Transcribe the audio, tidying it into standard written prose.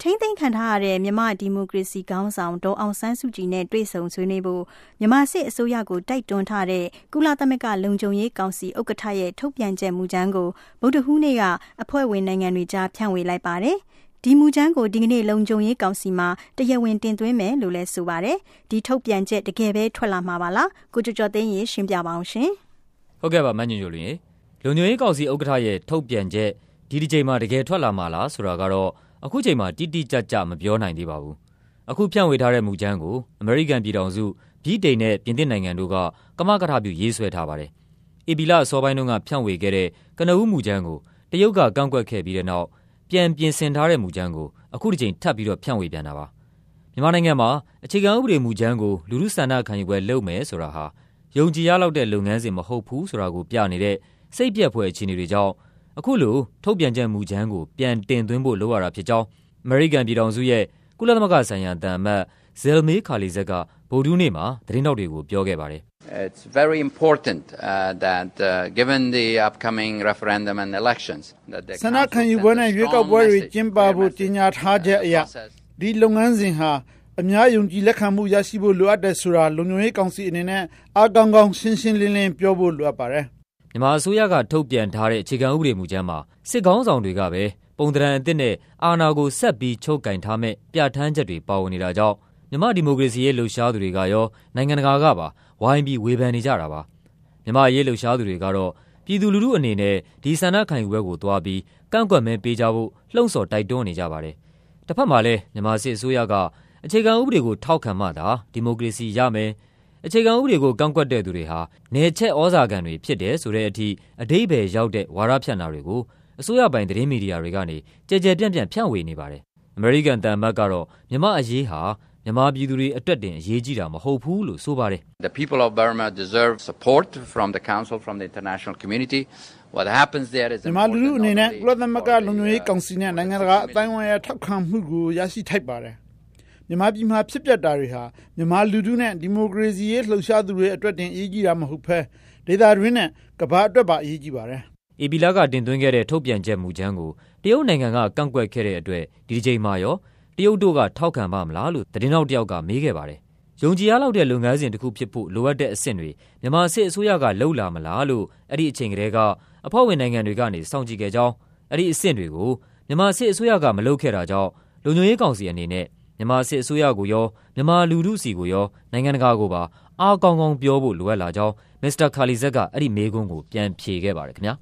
ထိန်းသိမ်းခံထားရတဲ့မြန်မာဒီမိုကရေစီခေါင်းဆောင်ဒေါ်အောင်ဆန်းစုကြည်နဲ့တွေ့ဆုံဆွေးနွေးဖို့မြန်မာစစ်အစိုးရကိုတိုက်တွန်းထားတဲ့ကုလသမဂ္ဂလုံခြုံရေးကောင်စီဥက္ကဋ္ဌရဲ့ထုတ်ပြန်ချက်မူကြမ်းကိုဗုဒ္ဓဟူးနေ့ကအဖွဲ့ဝင်နိုင်ငံတွေကြားဖြန့်ဝေလိုက်ပါတယ်။ဒီမူကြမ်းကိုဒီကနေ့လုံခြုံရေးကောင်စီမှာတရားဝင်တင်သွင်းမယ်လို့လည်းဆိုပါတယ်။ဒီထုတ်ပြန်ချက်တကယ်ပဲထွက်လာမှာပါလား။ကိုကျော်ကျော်သိန်းရေရှင်းပြပါအောင်ရှင်။ဟုတ်ကဲ့ပါမညွန့်ညွန့်ရေလုံခြုံရေးကောင်စီဥက္ကဋ္ဌရဲ့ထုတ်ပြန်ချက်ဒီတစ်ချိန်မှာတကယ်ထွက်လာမှာလားဆိုတာကတော့အခုချိန်မှာတိတိကျကျမပြောနိုင်သေးပါဘူး။အခုဖြန့်ဝေထားတဲ့မူကြမ်းကိုအမေရိကန်ပြည်ထောင်စုဗြိတိန်နဲ့ပြင်သစ်နိုင်ငံတို့ကကမကထပြုရေးဆွဲထားပါတယ်။ဧပြီလအစောပိုင်းတုန်းကဖြန့်ဝေခဲ့တဲ့ကနဦးမူကြမ်းကိုတရုတ်ကကန့်ကွက်ခဲ့ပြီးတဲ့နောက်ပြန်ပြင်ဆင်ထားတဲ့မူကြမ်းကိုအခုတစ်ချိန်ထပ်ပြီးတော့ဖြန့်ဝေပြန်တာပါ။မြန်မာနိုင်ငံမှာအခြေခံဥပဒေမူကြမ်းကိုလူထုဆန္ဒခံယူပွဲလုပ်မယ်ဆိုတာဟာယုံကြည်ရလောက်တဲ့လုပ်ငန်းစဉ်မဟုတ်ဘူးဆိုတာကိုပြနေတဲ့စိတ်ပြက်ဖွယ်အခြေအနေတွေကြောင့်အခုလိုထုတ်ပြန်ချက်မူကြမ်းကိုပြန်တင်သွင်းဖို့လိုရတာဖြစ်ကြောင်းအမေရိကန်ပြည်ထောင်စုရဲ့ကုလသမဂ္ဂဆိုင်ရာတန်အမတ်ဇယ်မေးခါလီဇက်ကဗုဒ္ဓဟူးနေ့မှာသတင်းထောက်တွေကိုပြောခဲ့ပါတယ် It's very important that given the upcoming referendum and elections that the ဆန္ဒခံယူပွဲနဲ့ရွေးကောက်ပွဲတွေကျင်းပဖို့ကြေညာထားချက်အရဒီလုပ်ငန်းစဉ်ဟာအများယုံကြည်လက်ခံမှုရရှိဖို့လိုအပ်တယ်ဆိုတာလုံခြုံရေးကောင်စီအနေနဲ့အားကောင်းကောင်းရှင်းရှင်းလင်းလင်းပြောဖို့လိုအပ်ပါတယ်မြန်မာအစိုးရကထုတ်ပြန်ထားတဲ့အခြေခံဥပဒေမူကြမ်းမှာစစ်ကောင်းဆောင်တွေကပဲပုံသဏ္ဍာန်အသစ်နဲ့အာဏာကိုဆက်ပြီးချုပ်ကင်ထားမဲ့ပြဋ္ဌာန်းချက်တွေပါဝင်နေတာကြောင့်မြန်မာဒီမိုကရေစီရေးလှုပ်ရှားသူတွေကရောနိုင်ငံတကာကပါဝိုင်းပြီးဝေဖန်နေကြတာပါမြန်မာရေးလှုပ်ရှားသူတွေကတော့ပြည်သူလူထုအနေနဲ့ဒီဆန္ဒခံယူပွဲကိုသွားပြီးကန့်ကွက်မဲပေးကြဖို့လှုံ့ဆော်တိုက်တွန်းနေကြပါတယ်တစ်ဖက်မှာလည်းမြန်မာစစ်အစိုးရကအခြေခံဥပဒေကိုထောက်ခံမှသာဒီမိုကရေစီရမယ်အခြေခံဥပဒေကိုကန့်ကွက်တဲ့သူတွေဟာနယ်ချက်ဩဇာခံတွေဖြစ်တယ်ဆိုတဲ့အထိအဓိပ္ပာယ်ရောက်တဲ့ဝါဒဖြန့်တာတွေကိုအစိုးရပိုင်သတင်းမီဒီယာတွေကနေကြဲကြဲပြန့်ပြန့်ဖြန့်ဝေနေပါတယ်။အမေရိကန်တန်အမတ်ကတော့မြန်မာအရေးဟာမြန်မာပြည်သူတွေအတွက်တင်အရေးကြီးတာမဟုတ်ဘူးလို့ဆိုပါတယ်။ The people of Burma deserve support from the council from the international community. What happens there is မြန်မာလူထုအနေနဲ့ကုလသမဂ္ဂလုံခြုံရေးကောင်စီနဲ့နိုင်ငံတကာအတိုင်းအဝိုင်းရဲ့ထောက်ခံမှုကိုရရှိထိုက်ပါတယ်။မြန်မာပြည်မှာဖြစ်ပျက်တာတွေဟာမြန်မာလူထုနဲ့ဒီမိုကရေစီရေးလှုပ်ရှားသူတွေအတွက်တင်အရေးကြီးတာမဟုတ်ဘဲဒေသတွင်းနဲ့ကမ္ဘာအတွက်ပါအရေးကြီးပါတယ်။ဧပြီလကတင်သွင်းခဲ့တဲ့ထုတ်ပြန်ချက်မူကြမ်းကိုတရုတ်နိုင်ငံကကန့်ကွက်ခဲ့တဲ့အတွက်ဒီချိန်မှာရောတရုတ်တို့ကထောက်ခံပါမလားလို့သတင်းထောက်တယောက်ကမေးခဲ့ပါတယ်။ယုံကြည်ရလောက်တဲ့လုပ်ငန်းစဉ်တစ်ခုဖြစ်ဖို့လိုအပ်တဲ့အဆင့်တွေမြန်မာစစ်အစိုးရကလှုပ်လာမလားလို့အဲ့ဒီအချိန်ကတည်းကအဖွဲ့ဝင်နိုင်ငံတွေကနေစောင့်ကြည့်ခဲ့ကြောင်းအဲ့ဒီအဆင့်တွေကိုမြန်မာစစ်အစိုးရကမလုပ်ခဲ့တာကြောင့်လုံခြုံရေးကောင်စီအနေနဲ့မြန်မာစစ်အစိုးရကိုရောမြန်မာလူထုစီကိုရောနိုင်ငံတကာကိုပါအားကောင်းကောင်းပြောဖို့လိုအပ်လာကြောင်းမစ္စတာခါလီဇက်ကအဲ့ဒီမေးခွန်းကိုပြန်ဖြေခဲ့ပါတယ်ခင်ဗျာ